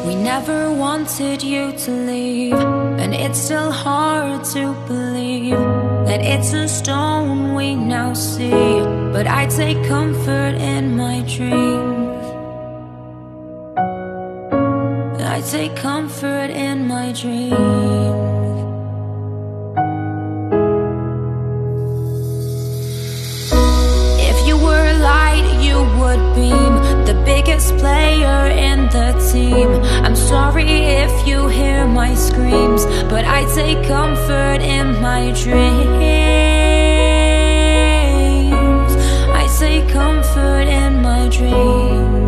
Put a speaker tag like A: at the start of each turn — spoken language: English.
A: We never wanted you to leave, and it's still hard to believe that it's a stone we now see. But I take comfort in my dreams. I take comfort in my dreams. If you were a light, you would beam, the biggest player in the team. I'm sorry if you hear my screams, but I take comfort in my dreams. I take comfort in my dreams.